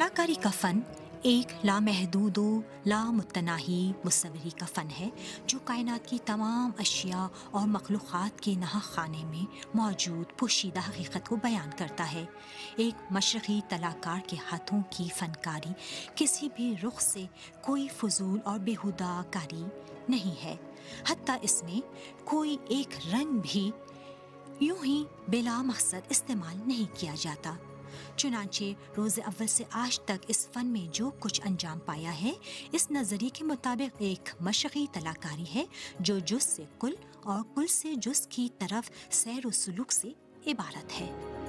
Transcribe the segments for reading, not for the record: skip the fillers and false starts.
कलाकारी का फ़न एक लामहदूद लामुतनाही मुसव्वरी का फ़न है जो कायनात की तमाम अशिया और मखलूक़ात के नहा खाने में मौजूद पोशीदा हकीकत को बयान करता है। एक मशरक़ी तलाकार के हाथों की फ़नकारी किसी भी रुख से कोई फजूल और बेहुदा कारी नहीं है। हत्ता इसमें कोई एक रंग भी यूं ही बिला मकसद इस्तेमाल नहीं किया जाता। चुनांचे रोज़े अव्वल से आज तक इस फन में जो कुछ अंजाम पाया है, इस नज़रिए के मुताबिक एक मशक़ी तलाकारी है जो जुज़ से कुल और कुल से जुज़ की तरफ सैर व सुलूक से इबारत है।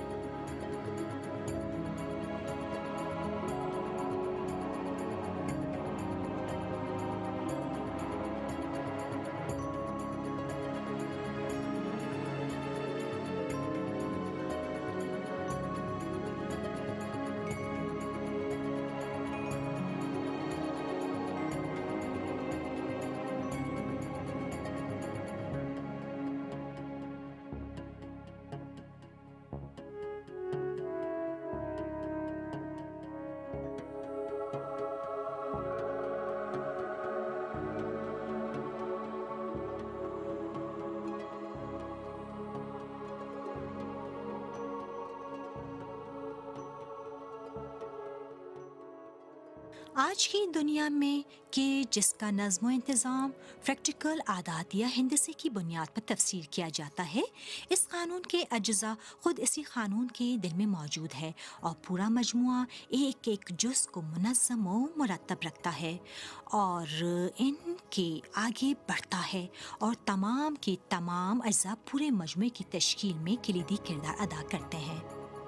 आज की दुनिया में कि जिसका नज़्म व इंतज़ाम प्रैक्टिकल आदात या हिंदसे की बुनियाद पर तफसीर किया जाता है, इस कानून के अज्जा ख़ुद इसी कानून के दिल में मौजूद है और पूरा मजमुआ एक एक जुज़ को मुनज़्ज़म व मुरत्तब रखता है और इनके आगे बढ़ता है और तमाम के तमाम अज्जा पूरे मजमुए की तश्कील में किलीदी किरदार अदा करते हैं।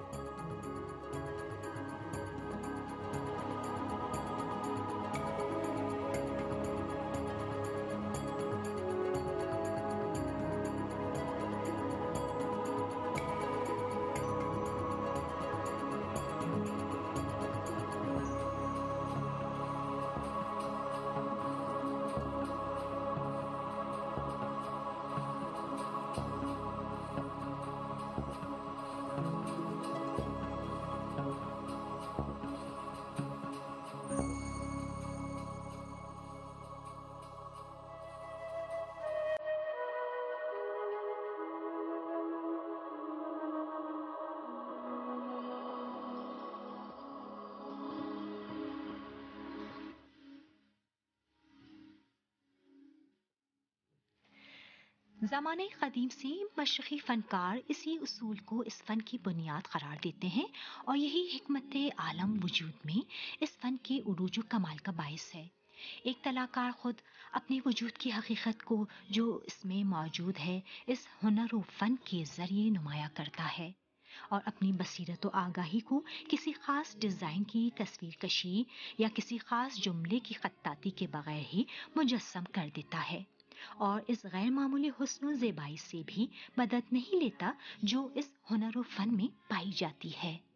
ज़माने क़दीम से मशरक़ी फ़नकार इसी उसूल को इस फ़न की बुनियाद करार देते हैं और यही हिकमत आलम वजूद में इस फ़न के उरूज व कमाल का बाइस है। एक तलाकार ख़ुद अपने वजूद की हकीकत को जो इसमें मौजूद है इस हुनर व फ़न के ज़रिए नुमाया करता है और अपनी बसीरत व आगाही को किसी ख़ास डिज़ाइन की तस्वीर कशी या किसी ख़ास जुमले की ख़त्ताती के बग़ैर ही मुजस्सम कर देता है और इस गैर मामूली हुस्न व ज़ेबाई से भी मदद नहीं लेता जो इस हुनर व फ़न में पाई जाती है।